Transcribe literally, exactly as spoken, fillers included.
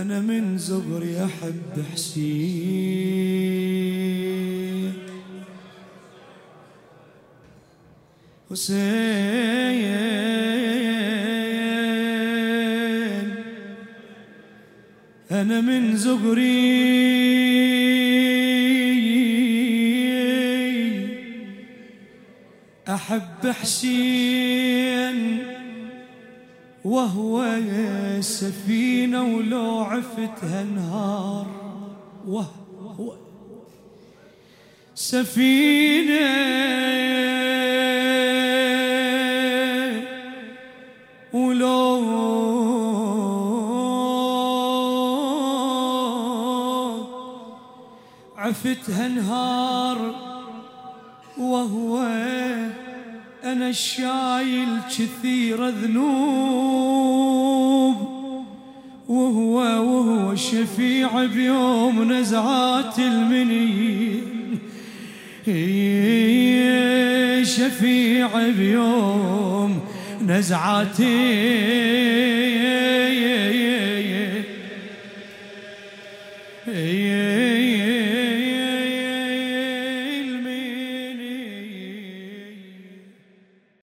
أنا من صغري أحب حسين حسين، أنا من صغري أحب حسين، وهو سفينة ولو عفتها نهار، وهو سفينة ولو عفتها نهار، وهو أنا الشايل كثير ذنوب، وهو وهو شفيع بيوم نزعات المنين، شفيع بيوم نزعات